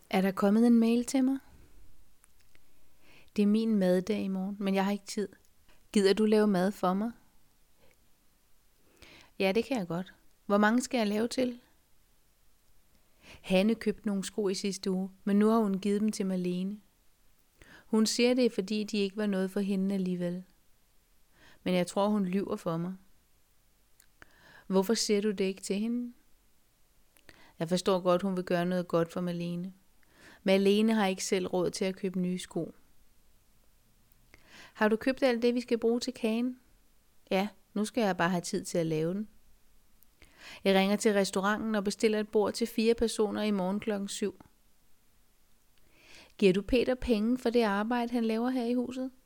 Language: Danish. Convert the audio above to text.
Er der kommet en mail til mig? Det er min maddag i morgen, men jeg har ikke tid. Gider du lave mad for mig? Ja, det kan jeg godt. Hvor mange skal jeg lave til? Hanne købte nogle sko i sidste uge, men nu har hun givet dem til Marlene. Hun siger det, fordi de ikke var noget for hende alligevel. Men jeg tror, hun lyver for mig. Hvorfor siger du det ikke til hende? Jeg forstår godt, hun vil gøre noget godt for Marlene. Marlene har ikke selv råd til at købe nye sko. Har du købt alt det, vi skal bruge til kagen? Ja, nu skal jeg bare have tid til at lave den. Jeg ringer til restauranten og bestiller et bord til 4 personer i morgen klokken 7. Giver du Peter penge for det arbejde, han laver her i huset?